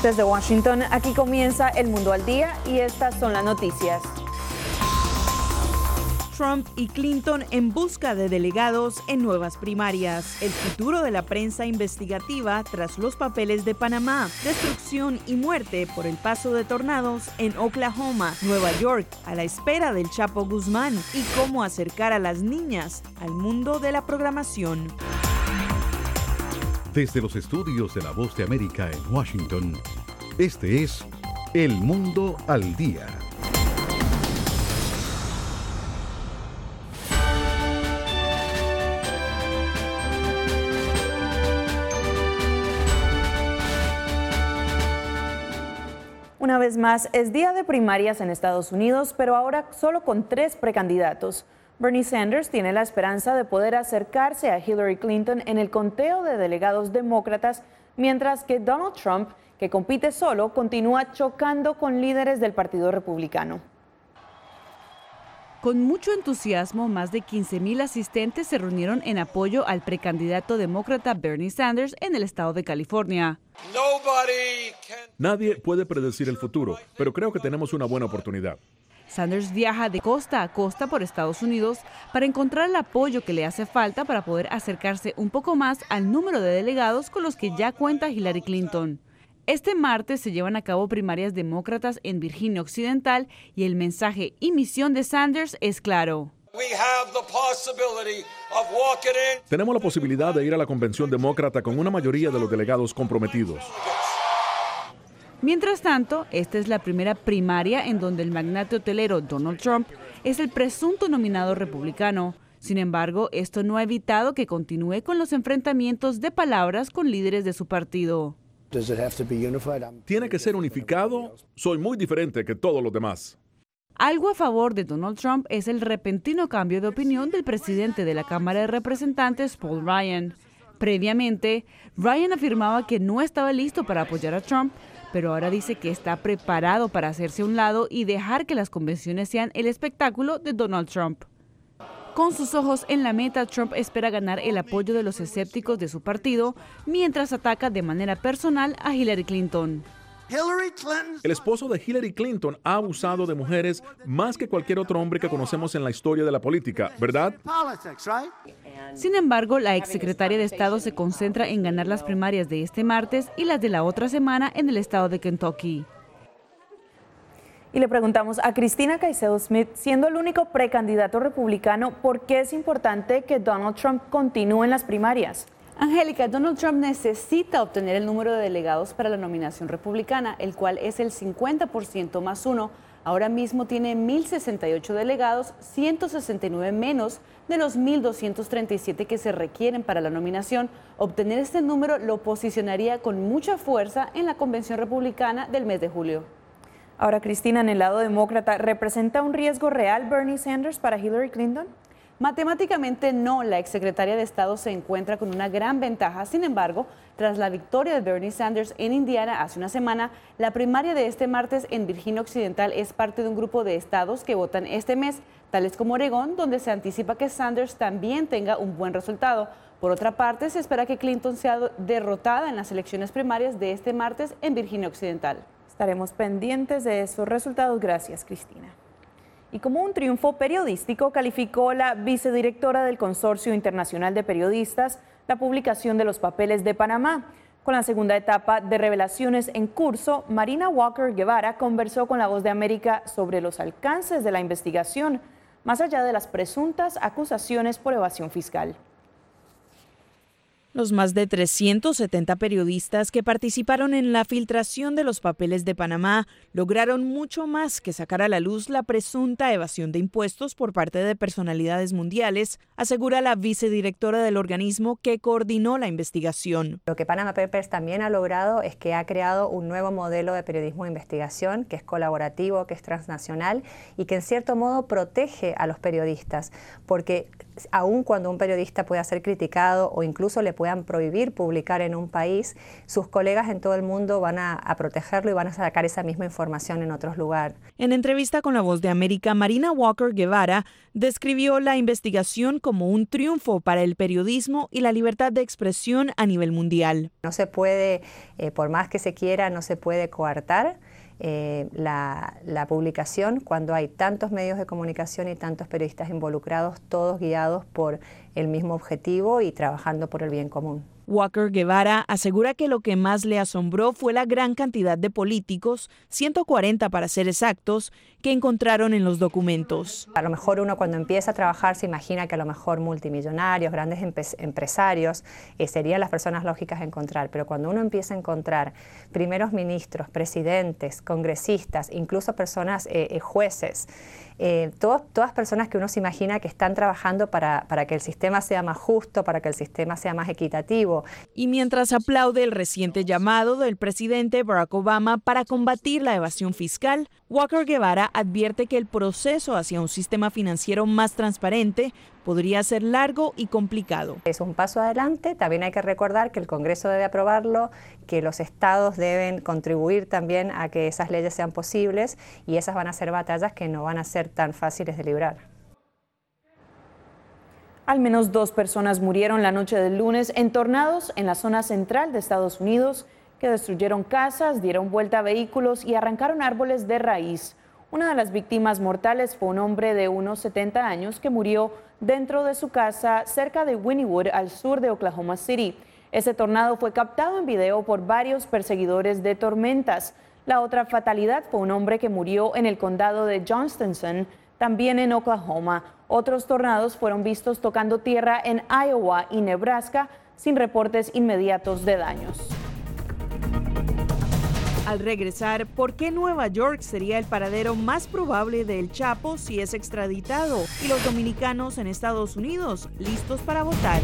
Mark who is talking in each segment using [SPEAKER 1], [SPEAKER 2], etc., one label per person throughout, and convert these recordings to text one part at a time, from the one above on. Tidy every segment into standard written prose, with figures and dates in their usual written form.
[SPEAKER 1] Desde Washington, aquí comienza El Mundo al Día y estas son las noticias. Trump y Clinton en busca de delegados en nuevas primarias. El futuro de la prensa investigativa tras los papeles de Panamá. Destrucción y muerte por el paso de tornados en Oklahoma, Nueva York, a la espera del Chapo Guzmán. Y cómo acercar a las niñas al mundo de la programación.
[SPEAKER 2] Desde los estudios de La Voz de América en Washington, este es El Mundo al Día.
[SPEAKER 1] Una vez más, es día de primarias en Estados Unidos, pero ahora solo con 3 precandidatos. Bernie Sanders tiene la esperanza de poder acercarse a Hillary Clinton en el conteo de delegados demócratas, mientras que Donald Trump, que compite solo, continúa chocando con líderes del Partido Republicano.
[SPEAKER 3] Con mucho entusiasmo, más de 15,000 asistentes se reunieron en apoyo al precandidato demócrata Bernie Sanders en el estado de California.
[SPEAKER 4] Nadie puede predecir el futuro, pero creo que tenemos una buena oportunidad.
[SPEAKER 3] Sanders viaja de costa a costa por Estados Unidos para encontrar el apoyo que le hace falta para poder acercarse un poco más al número de delegados con los que ya cuenta Hillary Clinton. Este martes se llevan a cabo primarias demócratas en Virginia Occidental y el mensaje y misión de Sanders es claro.
[SPEAKER 4] Tenemos la posibilidad de ir a la convención demócrata con una mayoría de los delegados comprometidos.
[SPEAKER 3] Mientras tanto, esta es la primera primaria en donde el magnate hotelero Donald Trump es el presunto nominado republicano. Sin embargo, esto no ha evitado que continúe con los enfrentamientos de palabras con líderes de su partido.
[SPEAKER 4] ¿Tiene que ser unificado? Soy muy diferente que todos los demás.
[SPEAKER 3] Algo a favor de Donald Trump es el repentino cambio de opinión del presidente de la Cámara de Representantes, Paul Ryan. Previamente, Ryan afirmaba que no estaba listo para apoyar a Trump, pero ahora dice que está preparado para hacerse a un lado y dejar que las convenciones sean el espectáculo de Donald Trump. Con sus ojos en la meta, Trump espera ganar el apoyo de los escépticos de su partido, mientras ataca de manera personal a Hillary Clinton.
[SPEAKER 4] El esposo de Hillary Clinton ha abusado de mujeres más que cualquier otro hombre que conocemos en la historia de la política, ¿verdad?
[SPEAKER 3] Sin embargo, la exsecretaria de Estado se concentra en ganar las primarias de este martes y las de la otra semana en el estado de Kentucky.
[SPEAKER 1] Y le preguntamos a Cristina Caicedo Smith, siendo el único precandidato republicano, ¿por qué es importante que Donald Trump continúe en las primarias?
[SPEAKER 3] Angélica, Donald Trump necesita obtener el número de delegados para la nominación republicana, el cual es el 50% más 1. Ahora mismo tiene 1,068 delegados, 169 menos de los 1,237 que se requieren para la nominación. Obtener este número lo posicionaría con mucha fuerza en la convención republicana del mes de julio.
[SPEAKER 1] Ahora, Cristina, en el lado demócrata, ¿representa un riesgo real Bernie Sanders para Hillary Clinton?
[SPEAKER 3] Matemáticamente no, la exsecretaria de Estado se encuentra con una gran ventaja. Sin embargo, tras la victoria de Bernie Sanders en Indiana hace una semana, la primaria de este martes en Virginia Occidental es parte de un grupo de estados que votan este mes, tales como Oregón, donde se anticipa que Sanders también tenga un buen resultado. Por otra parte, se espera que Clinton sea derrotada en las elecciones primarias de este martes en Virginia Occidental.
[SPEAKER 1] Estaremos pendientes de esos resultados. Gracias, Cristina. Y como un triunfo periodístico, calificó la vicedirectora del Consorcio Internacional de Periodistas la publicación de los papeles de Panamá. Con la segunda etapa de revelaciones en curso, Marina Walker Guevara conversó con La Voz de América sobre los alcances de la investigación, más allá de las presuntas acusaciones por evasión fiscal. Los más de 370 periodistas que participaron en la filtración de los papeles de Panamá lograron mucho más que sacar a la luz la presunta evasión de impuestos por parte de personalidades mundiales, asegura la vicedirectora del organismo que coordinó la investigación.
[SPEAKER 5] Lo que Panama Papers también ha logrado es que ha creado un nuevo modelo de periodismo de investigación que es colaborativo, que es transnacional y que en cierto modo protege a los periodistas, porque aun cuando un periodista pueda ser criticado o incluso le puedan prohibir publicar en un país, sus colegas en todo el mundo van a protegerlo y van a sacar esa misma información en otros lugares.
[SPEAKER 1] En entrevista con La Voz de América, Marina Walker Guevara describió la investigación como un triunfo para el periodismo y la libertad de expresión a nivel mundial.
[SPEAKER 5] No se puede, por más que se quiera, no se puede coartar la publicación cuando hay tantos medios de comunicación y tantos periodistas involucrados, todos guiados por el mismo objetivo y trabajando por el bien común.
[SPEAKER 1] Walker Guevara asegura que lo que más le asombró fue la gran cantidad de políticos, 140 para ser exactos, que encontraron en los documentos.
[SPEAKER 5] A lo mejor uno cuando empieza a trabajar se imagina que a lo mejor multimillonarios, grandes empresarios serían las personas lógicas a encontrar, pero cuando uno empieza a encontrar primeros ministros, presidentes, congresistas, incluso personas, jueces, todas personas que uno se imagina que están trabajando para que el sistema sea más justo, para que el sistema sea más equitativo.
[SPEAKER 1] Y mientras aplaude el reciente llamado del presidente Barack Obama para combatir la evasión fiscal, Walker Guevara advierte que el proceso hacia un sistema financiero más transparente podría ser largo y complicado.
[SPEAKER 5] Es un paso adelante, también hay que recordar que el Congreso debe aprobarlo, que los estados deben contribuir también a que esas leyes sean posibles y esas van a ser batallas que no van a ser tan fáciles de librar.
[SPEAKER 1] Al menos 2 personas murieron la noche del lunes en tornados en la zona central de Estados Unidos que destruyeron casas, dieron vuelta a vehículos y arrancaron árboles de raíz. Una de las víctimas mortales fue un hombre de unos 70 años que murió dentro de su casa cerca de Wynnewood, al sur de Oklahoma City. Ese tornado fue captado en video por varios perseguidores de tormentas. La otra fatalidad fue un hombre que murió en el condado de Johnston, también en Oklahoma. Otros tornados fueron vistos tocando tierra en Iowa y Nebraska sin reportes inmediatos de daños. Al regresar, ¿por qué Nueva York sería el paradero más probable del Chapo si es extraditado? Y los dominicanos en Estados Unidos, listos para votar.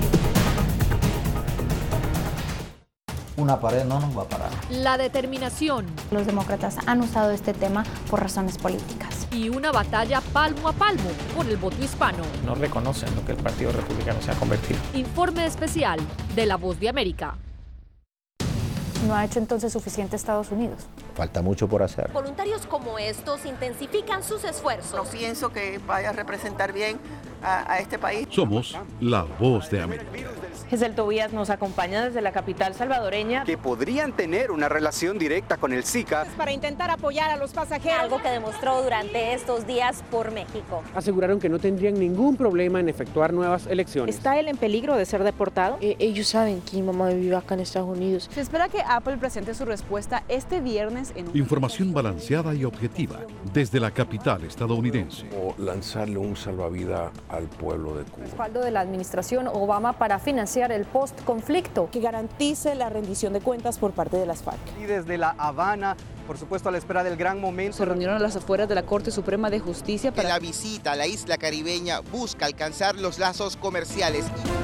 [SPEAKER 6] Una pared no nos va a parar.
[SPEAKER 7] La determinación.
[SPEAKER 8] Los demócratas han usado este tema por razones políticas.
[SPEAKER 7] Y una batalla palmo a palmo con el voto hispano.
[SPEAKER 9] No reconocen lo que el Partido Republicano se ha convertido.
[SPEAKER 7] Informe especial de La Voz de América.
[SPEAKER 8] ¿No ha hecho entonces suficiente Estados Unidos?
[SPEAKER 6] Falta mucho por hacer.
[SPEAKER 10] Voluntarios como estos intensifican sus esfuerzos.
[SPEAKER 11] No pienso que vaya a representar bien a este país.
[SPEAKER 2] Somos La Voz de América.
[SPEAKER 1] Giselle Tobías nos acompaña desde la capital salvadoreña.
[SPEAKER 12] Que podrían tener una relación directa con el Zika.
[SPEAKER 10] Para intentar apoyar a los pasajeros. Algo que demostró durante estos días por México.
[SPEAKER 13] Aseguraron que no tendrían ningún problema en efectuar nuevas elecciones.
[SPEAKER 14] ¿Está él en peligro de ser deportado?
[SPEAKER 15] Ellos saben que mi mamá vive acá en Estados Unidos.
[SPEAKER 14] Se espera que Apple presente su respuesta este viernes en
[SPEAKER 2] Información balanceada y objetiva desde la capital estadounidense.
[SPEAKER 16] O lanzarle un salvavidas al pueblo de Cuba.
[SPEAKER 17] Respaldo de la administración Obama para financiar el post-conflicto.
[SPEAKER 14] Que garantice la rendición de cuentas por parte de las FARC.
[SPEAKER 18] Y desde La Habana, por supuesto a la espera del gran momento.
[SPEAKER 3] Se reunieron a las afueras de la Corte Suprema de Justicia para...
[SPEAKER 19] La visita a la isla caribeña busca alcanzar los lazos comerciales.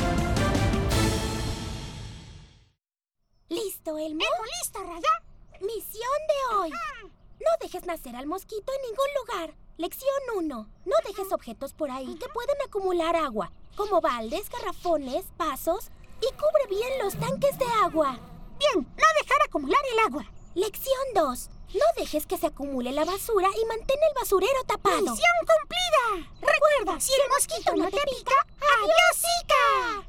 [SPEAKER 20] ¿Listo, Elmo? ¿Listo, Raya? Misión de hoy. No dejes nacer al mosquito en ningún lugar. Lección 1. No dejes objetos por ahí que pueden acumular agua, como baldes, garrafones, vasos, y cubre bien los tanques de agua. Bien, no dejar acumular el agua. Lección 2. No dejes que se acumule la basura y mantén el basurero tapado. ¡Misión cumplida! Recuerda, si el mosquito no te pica, ¡adiós, Zika!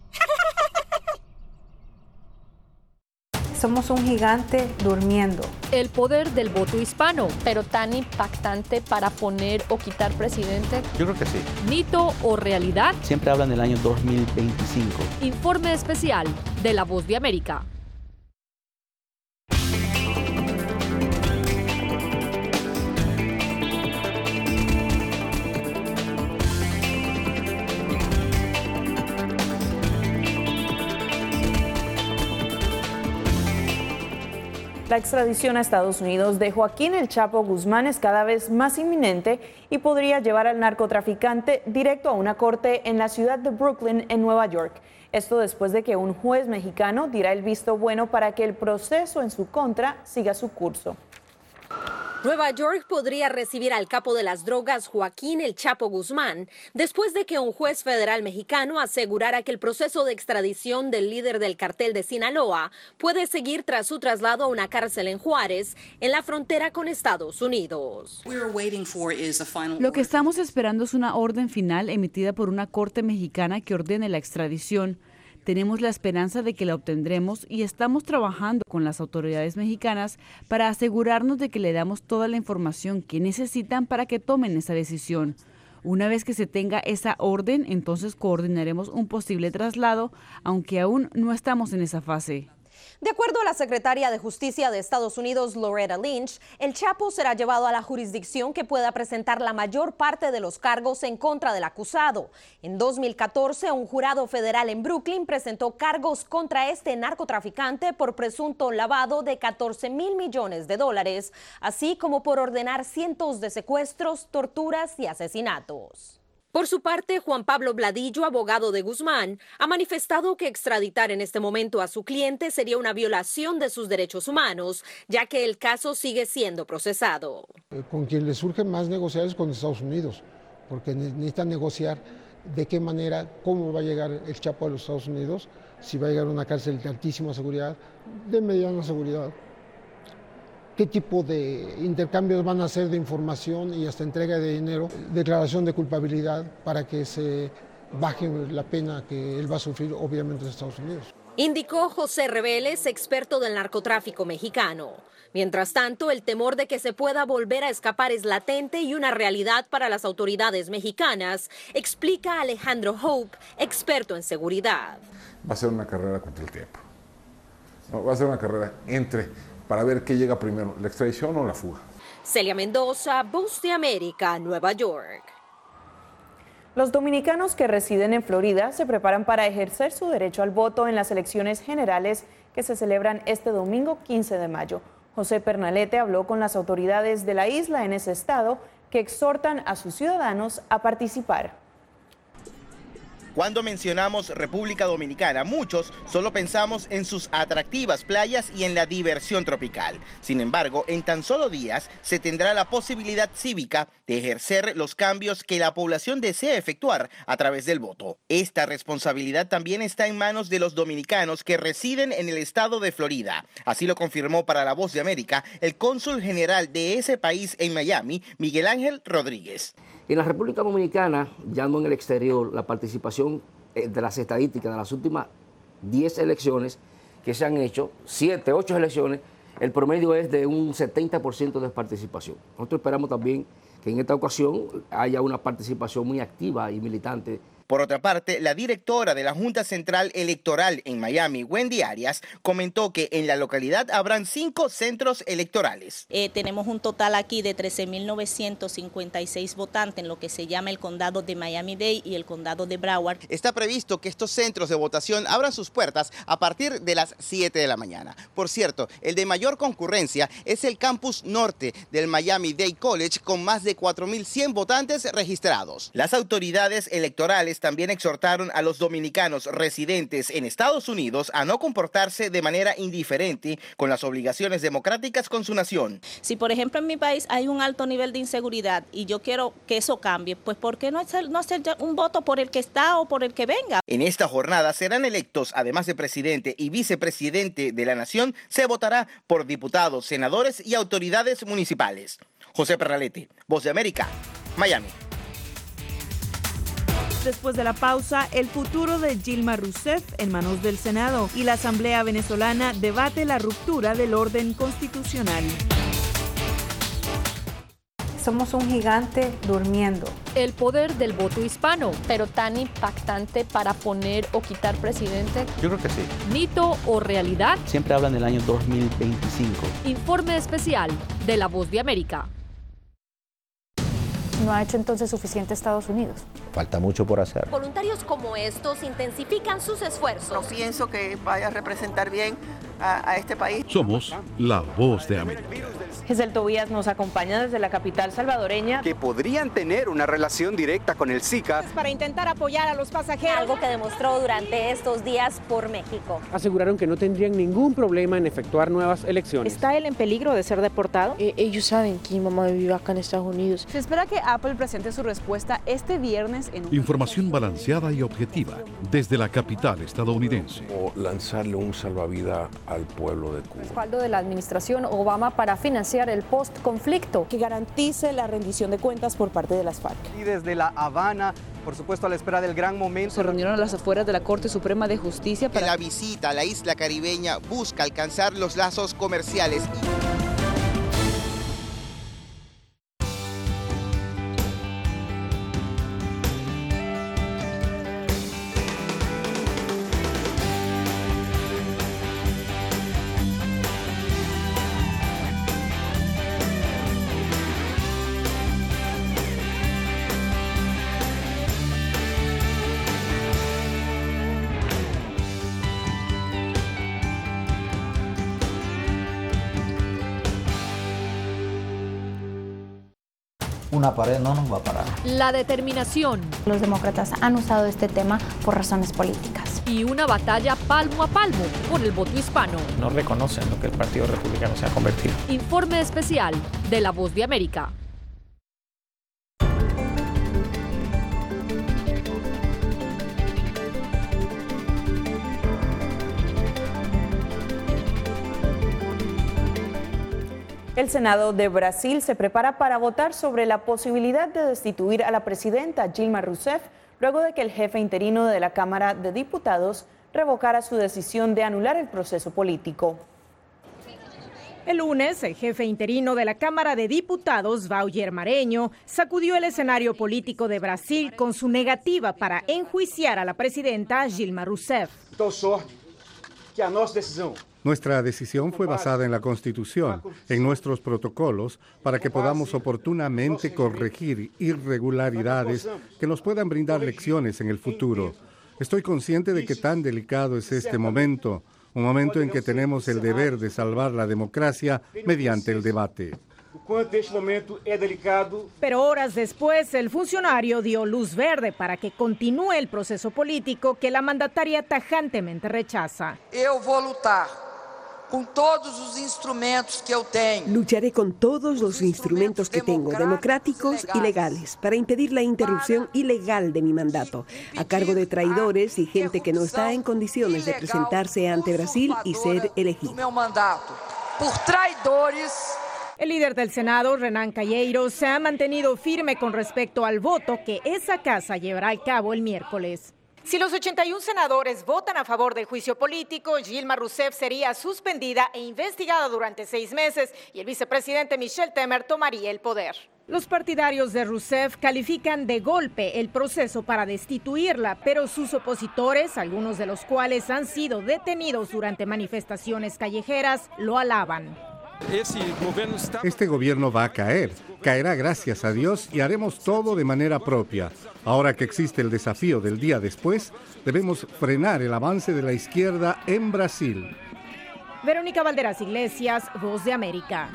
[SPEAKER 21] Somos un gigante durmiendo.
[SPEAKER 7] El poder del voto hispano.
[SPEAKER 15] Pero tan impactante para poner o quitar presidente.
[SPEAKER 6] Yo creo que sí.
[SPEAKER 7] ¿Mito o realidad?
[SPEAKER 6] Siempre hablan del año 2025.
[SPEAKER 7] Informe especial de La Voz de América.
[SPEAKER 1] La extradición a Estados Unidos de Joaquín El Chapo Guzmán es cada vez más inminente y podría llevar al narcotraficante directo a una corte en la ciudad de Brooklyn, en Nueva York. Esto después de que un juez mexicano diera el visto bueno para que el proceso en su contra siga su curso.
[SPEAKER 4] Nueva York podría recibir al capo de las drogas Joaquín El Chapo Guzmán después de que un juez federal mexicano asegurara que el proceso de extradición del líder del cartel de Sinaloa puede seguir tras su traslado a una cárcel en Juárez, en la frontera con Estados Unidos.
[SPEAKER 3] Lo que estamos esperando es una orden final emitida por una corte mexicana que ordene la extradición. Tenemos la esperanza de que la obtendremos y estamos trabajando con las autoridades mexicanas para asegurarnos de que le damos toda la información que necesitan para que tomen esa decisión. Una vez que se tenga esa orden, entonces coordinaremos un posible traslado, aunque aún no estamos en esa fase.
[SPEAKER 4] De acuerdo a la secretaria de Justicia de Estados Unidos, Loretta Lynch, el Chapo será llevado a la jurisdicción que pueda presentar la mayor parte de los cargos en contra del acusado. En 2014, un jurado federal en Brooklyn presentó cargos contra este narcotraficante por presunto lavado de $14,000 millones, así como por ordenar cientos de secuestros, torturas y asesinatos. Por su parte, Juan Pablo Bladillo, abogado de Guzmán, ha manifestado que extraditar en este momento a su cliente sería una violación de sus derechos humanos, ya que el caso sigue siendo procesado.
[SPEAKER 22] Con quien le surge más negociar es con Estados Unidos, porque necesitan negociar de qué manera, cómo va a llegar el Chapo a los Estados Unidos, si va a llegar a una cárcel de altísima seguridad, de mediana seguridad. ¿Qué tipo de intercambios van a hacer de información y hasta entrega de dinero? Declaración de culpabilidad para que se baje la pena que él va a sufrir, obviamente, en Estados Unidos.
[SPEAKER 4] Indicó José Reveles, experto del narcotráfico mexicano. Mientras tanto, el temor de que se pueda volver a escapar es latente y una realidad para las autoridades mexicanas, explica Alejandro Hope, experto en seguridad.
[SPEAKER 16] Va a ser una carrera contra el tiempo. Va a ser una carrera para ver qué llega primero, la extradición o la fuga.
[SPEAKER 4] Celia Mendoza, Voz de América, Nueva York.
[SPEAKER 1] Los dominicanos que residen en Florida se preparan para ejercer su derecho al voto en las elecciones generales que se celebran este domingo 15 de mayo. José Pernalete habló con las autoridades de la isla en ese estado que exhortan a sus ciudadanos a participar.
[SPEAKER 19] Cuando mencionamos República Dominicana, muchos solo pensamos en sus atractivas playas y en la diversión tropical. Sin embargo, en tan solo días se tendrá la posibilidad cívica de ejercer los cambios que la población desea efectuar a través del voto. Esta responsabilidad también está en manos de los dominicanos que residen en el estado de Florida. Así lo confirmó para La Voz de América el cónsul general de ese país en Miami, Miguel Ángel Rodríguez.
[SPEAKER 23] En la República Dominicana, ya no en el exterior, la participación de las estadísticas de las últimas 10 elecciones que se han hecho, 7, 8 elecciones, el promedio es de un 70% de participación. Nosotros esperamos también que en esta ocasión haya una participación muy activa y militante.
[SPEAKER 19] Por otra parte, la directora de la Junta Central Electoral en Miami, Wendy Arias, comentó que en la localidad habrán 5 centros electorales.
[SPEAKER 24] Tenemos un total aquí de 13.956 votantes en lo que se llama el condado de Miami-Dade y el condado de Broward.
[SPEAKER 19] Está previsto que estos centros de votación abran sus puertas a partir de las 7 de la mañana. Por cierto, el de mayor concurrencia es el campus norte del Miami-Dade College con más de 4.100 votantes registrados. Las autoridades electorales también exhortaron a los dominicanos residentes en Estados Unidos a no comportarse de manera indiferente con las obligaciones democráticas con su nación.
[SPEAKER 24] Si, por ejemplo, en mi país hay un alto nivel de inseguridad y yo quiero que eso cambie, pues ¿por qué no hacer un voto por el que está o por el que venga?
[SPEAKER 19] En esta jornada serán electos, además de presidente y vicepresidente de la nación, se votará por diputados, senadores y autoridades municipales. José Pernalete, Voz de América, Miami.
[SPEAKER 3] Después de la pausa, el futuro de Dilma Rousseff en manos del Senado y la Asamblea venezolana debate la ruptura del orden constitucional.
[SPEAKER 21] Somos un gigante durmiendo.
[SPEAKER 7] El poder del voto hispano, pero tan impactante para poner o quitar presidente.
[SPEAKER 6] Yo creo que sí.
[SPEAKER 7] ¿Mito o realidad?
[SPEAKER 6] Siempre hablan del año 2025.
[SPEAKER 7] Informe especial de La Voz de América.
[SPEAKER 8] ¿No ha hecho entonces suficiente Estados Unidos?
[SPEAKER 6] Falta mucho por hacer.
[SPEAKER 4] Voluntarios como estos intensifican sus esfuerzos.
[SPEAKER 11] No pienso que vaya a representar bien a este país.
[SPEAKER 2] Somos La Voz de América.
[SPEAKER 1] Gesell Tobías nos acompaña desde la capital salvadoreña.
[SPEAKER 18] Que podrían tener una relación directa con el Zika.
[SPEAKER 4] Para intentar apoyar a los pasajeros. Algo que demostró durante estos días por México.
[SPEAKER 13] Aseguraron que no tendrían ningún problema en efectuar nuevas elecciones.
[SPEAKER 14] ¿Está él en peligro de ser deportado?
[SPEAKER 5] Ellos saben que mi mamá vive acá en Estados Unidos.
[SPEAKER 14] Se espera que Apple presente su respuesta este viernes en
[SPEAKER 2] Información balanceada y objetiva desde la capital estadounidense.
[SPEAKER 9] O lanzarle un salvavidas al pueblo de Cuba.
[SPEAKER 17] Respaldo de la administración Obama para financiar el post-conflicto.
[SPEAKER 14] Que garantice la rendición de cuentas por parte de las FARC.
[SPEAKER 18] Y desde La Habana, por supuesto a la espera del gran momento.
[SPEAKER 14] Se reunieron a las afueras de la Corte Suprema de Justicia para...
[SPEAKER 19] La visita a la isla caribeña busca alcanzar los lazos comerciales.
[SPEAKER 6] Una pared no nos va a parar.
[SPEAKER 15] La determinación.
[SPEAKER 8] Los demócratas han usado este tema por razones políticas.
[SPEAKER 15] Y una batalla palmo a palmo por el voto hispano.
[SPEAKER 6] No reconocen lo que el Partido Republicano se ha convertido.
[SPEAKER 15] Informe especial de La Voz de América.
[SPEAKER 1] El Senado de Brasil se prepara para votar sobre la posibilidad de destituir a la presidenta Dilma Rousseff luego de que el jefe interino de la Cámara de Diputados revocara su decisión de anular el proceso político.
[SPEAKER 4] El lunes, el jefe interino de la Cámara de Diputados, Wauger Maranhão, sacudió el escenario político de Brasil con su negativa para enjuiciar a la presidenta Dilma Rousseff.
[SPEAKER 10] Nuestra decisión fue basada en la Constitución, en nuestros protocolos, para que podamos oportunamente corregir irregularidades que nos puedan brindar lecciones en el futuro. Estoy consciente de que tan delicado es este momento, un momento en que tenemos el deber de salvar la democracia mediante el debate.
[SPEAKER 4] Pero horas después, el funcionario dio luz verde para que continúe el proceso político que la mandataria tajantemente rechaza.
[SPEAKER 12] Eu vou lutar con todos los instrumentos que yo tengo.
[SPEAKER 25] Lucharé con todos los instrumentos que tengo, democráticos y legales, para impedir la interrupción ilegal de mi mandato, a cargo de traidores y gente que no está en condiciones de presentarse ante Brasil y ser elegido.
[SPEAKER 12] Por traidores.
[SPEAKER 4] El líder del Senado, Renan Calheiros, se ha mantenido firme con respecto al voto que esa casa llevará a cabo el miércoles. Si los 81 senadores votan a favor del juicio político, Dilma Rousseff sería suspendida e investigada durante 6 meses y el vicepresidente Michel Temer tomaría el poder. Los partidarios de Rousseff califican de golpe el proceso para destituirla, pero sus opositores, algunos de los cuales han sido detenidos durante manifestaciones callejeras, lo alaban.
[SPEAKER 10] Este gobierno va a caer, caerá gracias a Dios y haremos todo de manera propia. Ahora que existe el desafío del día después, debemos frenar el avance de la izquierda en Brasil.
[SPEAKER 4] Verónica Valderas Iglesias, Voz de América.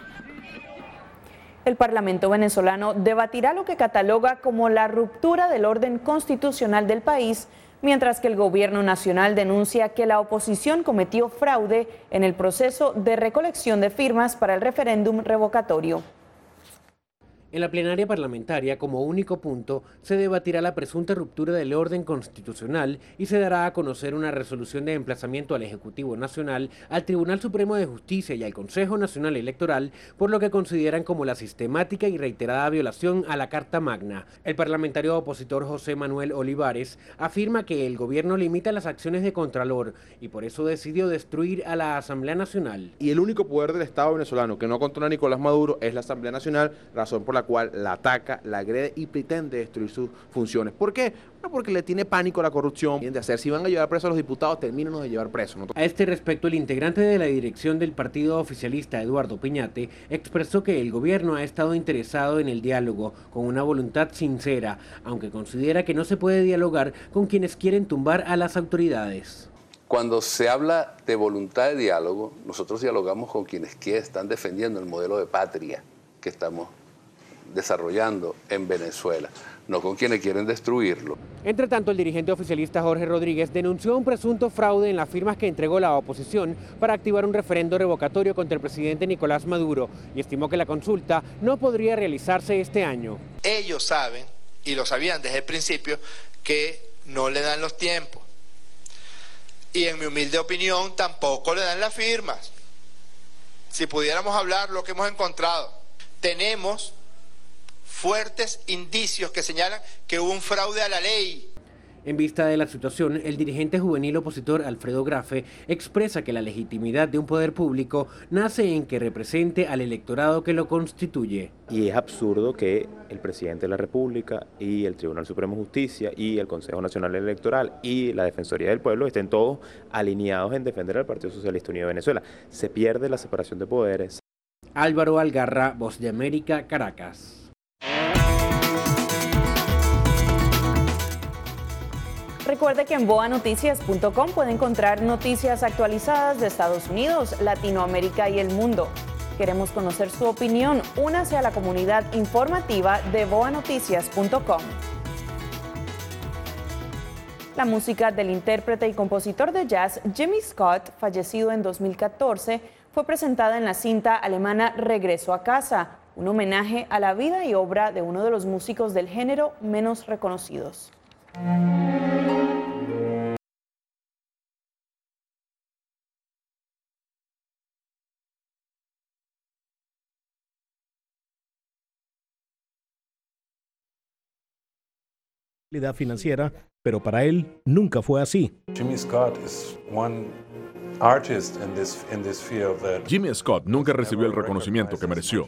[SPEAKER 1] El Parlamento venezolano debatirá lo que cataloga como la ruptura del orden constitucional del país, mientras que el gobierno nacional denuncia que la oposición cometió fraude en el proceso de recolección de firmas para el referéndum revocatorio.
[SPEAKER 13] En la plenaria parlamentaria, como único punto, se debatirá la presunta ruptura del orden constitucional y se dará a conocer una resolución de emplazamiento al Ejecutivo Nacional, al Tribunal Supremo de Justicia y al Consejo Nacional Electoral, por lo que consideran como la sistemática y reiterada violación a la Carta Magna. El parlamentario opositor José Manuel Olivares afirma que el gobierno limita las acciones de Contralor y por eso decidió destruir a la Asamblea Nacional.
[SPEAKER 26] Y el único poder del Estado venezolano que no controla Nicolás Maduro es la Asamblea Nacional, razón por la cual la ataca, la agrede y pretende destruir sus funciones. ¿Por qué? No, porque le tiene pánico a la corrupción. De hacer, si van a llevar presos a los diputados, termínenos de llevar presos, ¿no?
[SPEAKER 13] A este respecto, el integrante de la dirección del partido oficialista, Eduardo Piñate, expresó que el gobierno ha estado interesado en el diálogo, con una voluntad sincera, aunque considera que no se puede dialogar con quienes quieren tumbar a las autoridades.
[SPEAKER 3] Cuando se habla de voluntad de diálogo, nosotros dialogamos con quienes están defendiendo el modelo de patria que estamos desarrollando en Venezuela, no con quienes quieren destruirlo.
[SPEAKER 13] Entre tanto, el dirigente oficialista Jorge Rodríguez denunció un presunto fraude en las firmas que entregó la oposición para activar un referendo revocatorio contra el presidente Nicolás Maduro y estimó que la consulta no podría realizarse este año.
[SPEAKER 16] Ellos saben, y lo sabían desde el principio, que no le dan los tiempos. Y en mi humilde opinión tampoco le dan las firmas. Si pudiéramos hablar lo que hemos encontrado, tenemos fuertes indicios que señalan que hubo un fraude a la ley.
[SPEAKER 13] En vista de la situación, el dirigente juvenil opositor Alfredo Grafe expresa que la legitimidad de un poder público nace en que represente al electorado que lo constituye.
[SPEAKER 20] Y es absurdo que el presidente de la República y el Tribunal Supremo de Justicia y el Consejo Nacional Electoral y la Defensoría del Pueblo estén todos alineados en defender al Partido Socialista Unido de Venezuela. Se pierde la separación de poderes.
[SPEAKER 13] Álvaro Algarra, Voz de América, Caracas.
[SPEAKER 1] Recuerde que en boanoticias.com puede encontrar noticias actualizadas de Estados Unidos, Latinoamérica y el mundo. Queremos conocer su opinión. Únase a la comunidad informativa de boanoticias.com. La música del intérprete y compositor de jazz Jimmy Scott, fallecido en 2014, fue presentada en la cinta alemana Regreso a casa, un homenaje a la vida y obra de uno de los músicos del género menos reconocidos.
[SPEAKER 22] Financiera, pero para él nunca fue así.
[SPEAKER 9] Jimmy Scott is one artist in this field that
[SPEAKER 23] Jimmy Scott nunca recibió el reconocimiento que mereció.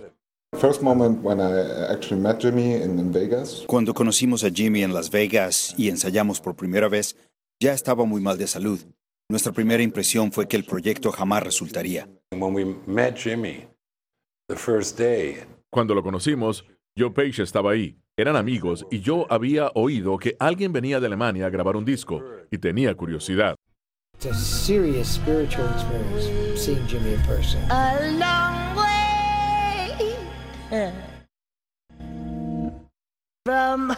[SPEAKER 24] Cuando conocimos a Jimmy en Las Vegas y ensayamos por primera vez, ya estaba muy mal de salud. Nuestra primera impresión fue que el proyecto jamás resultaría.
[SPEAKER 23] Cuando lo conocimos, Joe Page estaba ahí. Eran amigos y yo había oído que alguien venía de Alemania a grabar un disco y tenía curiosidad.
[SPEAKER 27] It's a serious spiritual experience seeing Jimmy in person.
[SPEAKER 28] A long way from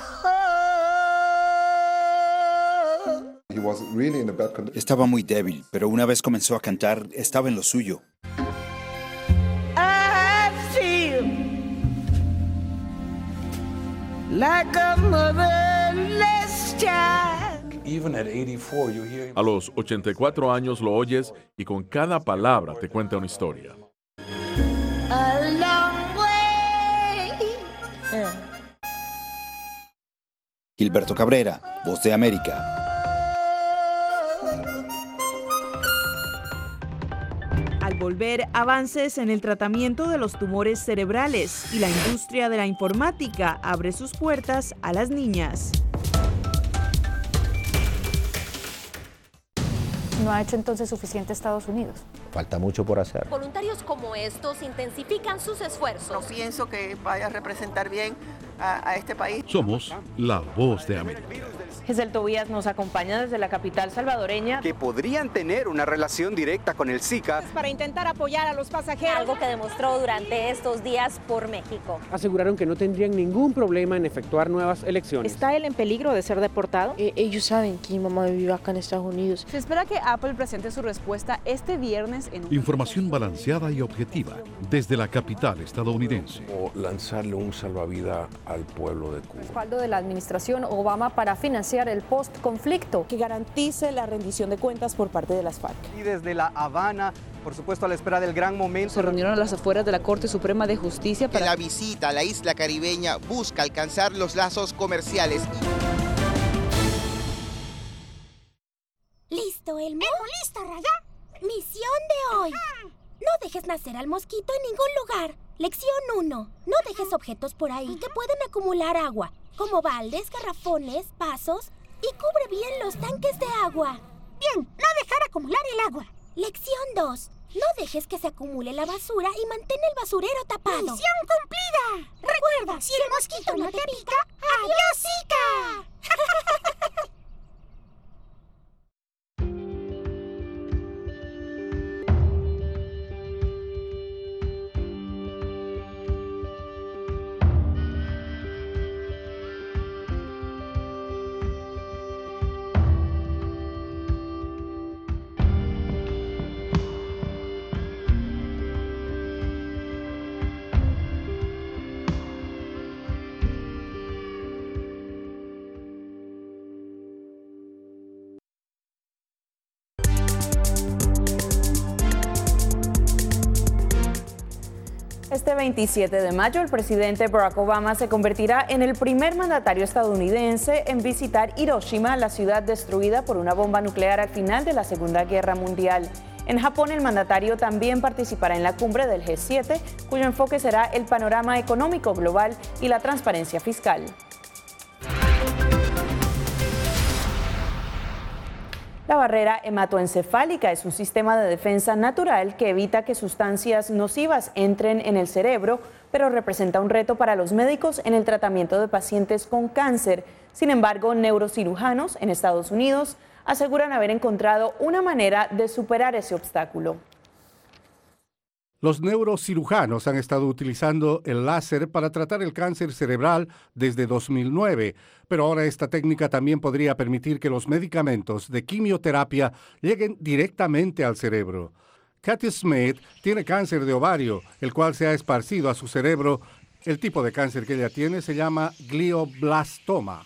[SPEAKER 28] home.
[SPEAKER 24] Estaba muy débil, pero una vez comenzó a cantar, estaba en lo suyo.
[SPEAKER 28] Like a motherless child.
[SPEAKER 23] A los 84 años lo oyes y con cada palabra te cuenta una historia.
[SPEAKER 28] A long way.
[SPEAKER 24] Gilberto Cabrera, Voz de América.
[SPEAKER 1] Al volver, avances en el tratamiento de los tumores cerebrales y la industria de la informática abre sus puertas a las niñas.
[SPEAKER 8] ¿No ha hecho entonces suficiente Estados Unidos?
[SPEAKER 29] Falta mucho por hacer.
[SPEAKER 4] Voluntarios como estos intensifican sus esfuerzos.
[SPEAKER 11] No pienso que vaya a representar bien a este país.
[SPEAKER 2] Somos la Voz de América.
[SPEAKER 1] Giselle Tobías nos acompaña desde la capital salvadoreña.
[SPEAKER 18] Que podrían tener una relación directa con el Zika.
[SPEAKER 4] Para intentar apoyar a los pasajeros. Algo que demostró durante estos días por México.
[SPEAKER 13] Aseguraron que no tendrían ningún problema en efectuar nuevas elecciones.
[SPEAKER 14] ¿Está él en peligro de ser deportado?
[SPEAKER 5] Ellos saben que mi mamá vive acá en Estados Unidos.
[SPEAKER 14] Se espera que Apple presente su respuesta este viernes en un...
[SPEAKER 2] Información balanceada y objetiva desde la capital estadounidense.
[SPEAKER 9] O lanzarle un salvavidas al pueblo de Cuba.
[SPEAKER 17] Respaldo de la administración Obama para financiar el post-conflicto.
[SPEAKER 14] Que garantice la rendición de cuentas por parte de las FARC.
[SPEAKER 18] Y desde La Habana, por supuesto a la espera del gran momento.
[SPEAKER 14] Se reunieron a las afueras de la Corte Suprema de Justicia
[SPEAKER 19] para... La visita a la isla caribeña busca alcanzar los lazos comerciales.
[SPEAKER 30] ¿Listo, Elmo? ¿Listo, Raya? Misión de hoy. No dejes nacer al mosquito en ningún lugar. Lección 1. No dejes objetos por ahí que pueden acumular agua, como baldes, garrafones, vasos, y cubre bien los tanques de agua. Bien, no dejar acumular el agua. Lección 2. No dejes que se acumule la basura y mantén el basurero tapado. ¡Misión cumplida! Recuerda, si el mosquito no te pica, ¡adiós, Zika!
[SPEAKER 1] Este 27 de mayo, el presidente Barack Obama se convertirá en el primer mandatario estadounidense en visitar Hiroshima, la ciudad destruida por una bomba nuclear al final de la Segunda Guerra Mundial. En Japón, el mandatario también participará en la cumbre del G7, cuyo enfoque será el panorama económico global y la transparencia fiscal. La barrera hematoencefálica es un sistema de defensa natural que evita que sustancias nocivas entren en el cerebro, pero representa un reto para los médicos en el tratamiento de pacientes con cáncer. Sin embargo, neurocirujanos en Estados Unidos aseguran haber encontrado una manera de superar ese obstáculo.
[SPEAKER 3] Los neurocirujanos han estado utilizando el láser para tratar el cáncer cerebral desde 2009, pero ahora esta técnica también podría permitir que los medicamentos de quimioterapia lleguen directamente al cerebro. Kathy Smith tiene cáncer de ovario, el cual se ha esparcido a su cerebro. El tipo de cáncer que ella tiene se llama glioblastoma.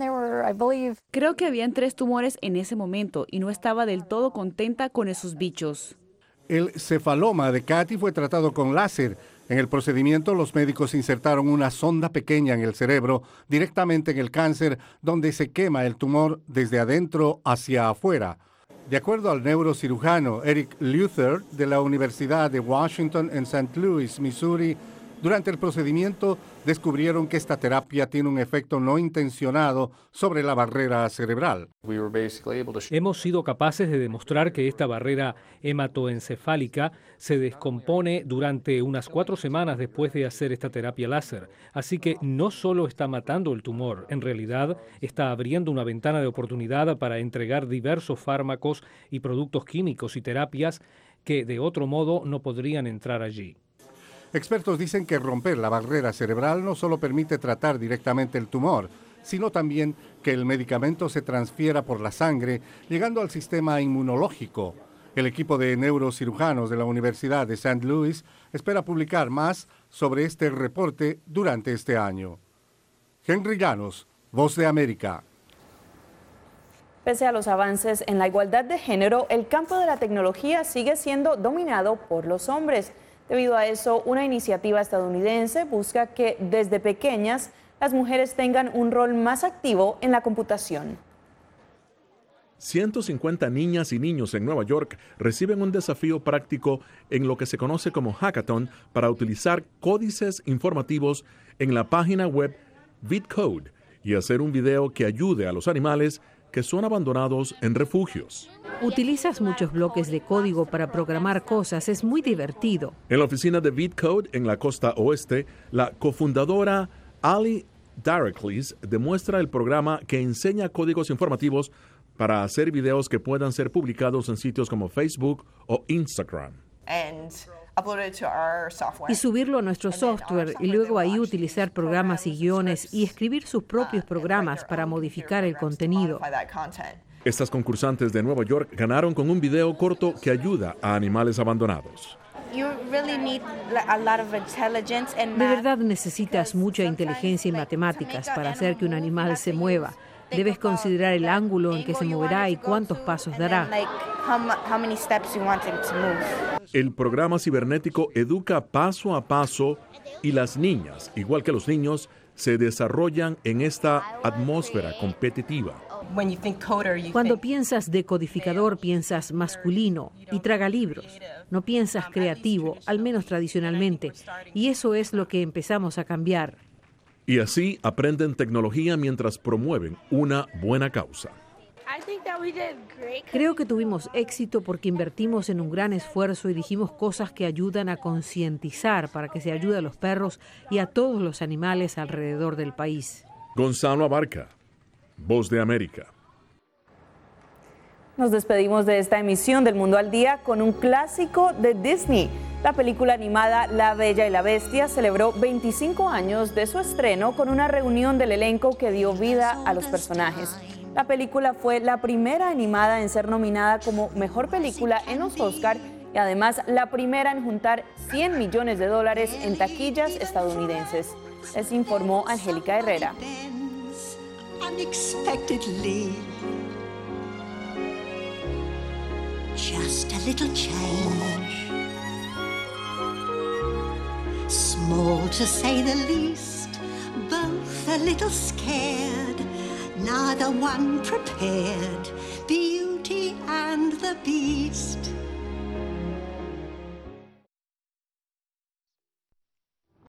[SPEAKER 14] Creo que habían 3 tumores en ese momento y no estaba del todo contenta con esos bichos.
[SPEAKER 3] El cefaloma de Kathy fue tratado con láser. En el procedimiento, los médicos insertaron una sonda pequeña en el cerebro, directamente en el cáncer, donde se quema el tumor desde adentro hacia afuera. De acuerdo al neurocirujano Eric Luther de la Universidad de Washington en St. Louis, Missouri, durante el procedimiento descubrieron que esta terapia tiene un efecto no intencionado sobre la barrera cerebral.
[SPEAKER 22] Hemos sido capaces de demostrar que esta barrera hematoencefálica se descompone durante unas 4 semanas después de hacer esta terapia láser. Así que no solo está matando el tumor, en realidad está abriendo una ventana de oportunidad para entregar diversos fármacos y productos químicos y terapias que de otro modo no podrían entrar allí.
[SPEAKER 3] Expertos dicen que romper la barrera cerebral no solo permite tratar directamente el tumor, sino también que el medicamento se transfiera por la sangre, llegando al sistema inmunológico. El equipo de neurocirujanos de la Universidad de St. Louis espera publicar más sobre este reporte durante este año. Henry Llanos, Voz de América.
[SPEAKER 1] Pese a los avances en la igualdad de género, el campo de la tecnología sigue siendo dominado por los hombres. Debido a eso, una iniciativa estadounidense busca que desde pequeñas las mujeres tengan un rol más activo en la computación.
[SPEAKER 23] 150 niñas y niños en Nueva York reciben un desafío práctico en lo que se conoce como hackathon para utilizar códices informativos en la página web VidCode y hacer un video que ayude a los animales que son abandonados en refugios.
[SPEAKER 6] Utilizas muchos bloques de código para programar cosas, es muy divertido.
[SPEAKER 23] En la oficina de VidCode en la costa oeste, la cofundadora Ali Daraclis demuestra el programa que enseña códigos informativos para hacer videos que puedan ser publicados en sitios como Facebook o Instagram.
[SPEAKER 6] Y subirlo a nuestro software y luego ahí utilizar programas y guiones y escribir sus propios programas para modificar el contenido.
[SPEAKER 23] Estas concursantes de Nueva York ganaron con un video corto que ayuda a animales abandonados.
[SPEAKER 6] De verdad necesitas mucha inteligencia y matemáticas para hacer que un animal se mueva. Debes considerar el ángulo en que se moverá y cuántos pasos dará.
[SPEAKER 23] El programa cibernético educa paso a paso y las niñas, igual que los niños, se desarrollan en esta atmósfera competitiva.
[SPEAKER 6] Cuando piensas decodificador, piensas masculino y tragalibros. No piensas creativo, al menos tradicionalmente. Y eso es lo que empezamos a cambiar.
[SPEAKER 23] Y así aprenden tecnología mientras promueven una buena causa.
[SPEAKER 6] Creo que tuvimos éxito porque invertimos en un gran esfuerzo y dijimos cosas que ayudan a concientizar para que se ayude a los perros y a todos los animales alrededor del país.
[SPEAKER 23] Gonzalo Abarca, Voz de América.
[SPEAKER 1] Nos despedimos de esta emisión del Mundo al Día con un clásico de Disney. La película animada La Bella y la Bestia celebró 25 años de su estreno con una reunión del elenco que dio vida a los personajes. La película fue la primera animada en ser nominada como Mejor Película en los Oscar y además la primera en juntar $100 millones en taquillas estadounidenses. Les informó Angélica Herrera.
[SPEAKER 28] Just a little change.
[SPEAKER 7] to say the least, both a little scared, neither one prepared, Beauty and the Beast.